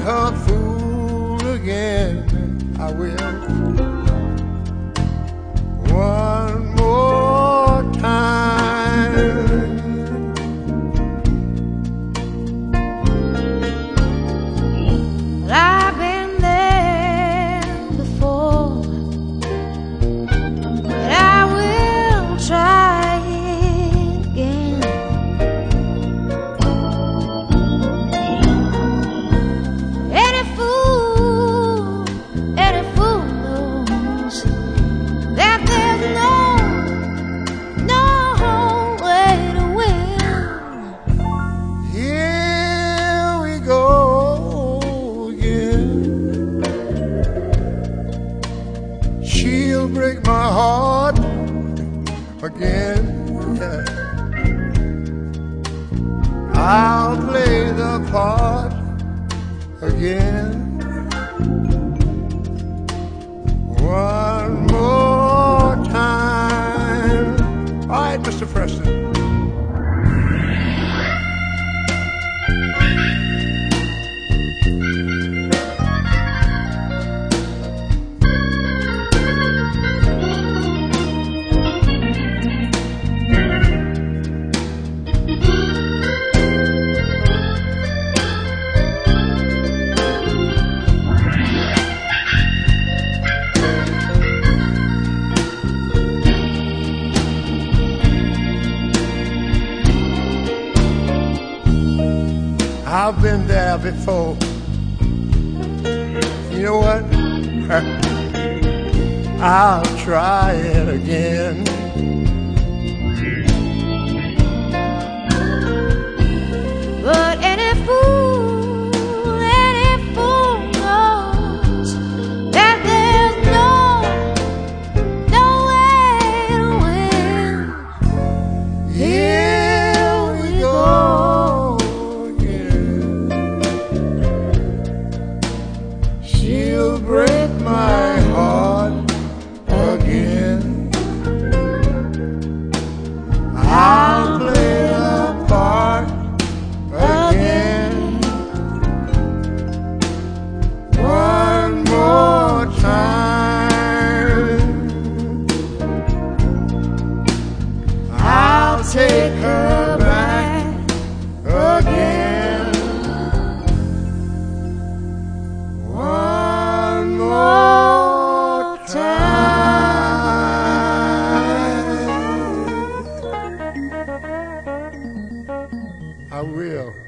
her fool again. I will. One more time. I've been there before, but I will try it again. Any fool knows that there's no way to win. Here we go again. She'll break my heart again. Yeah. I'll play the part again. One more time. All right, Mr. Preston. I've been there before. You know what? I'll try it again. But any fool knows that there's no way to win. Here we go again. She'll break my heart again. I'll play the part again. One more time. I'll take her back again. One more time. I will.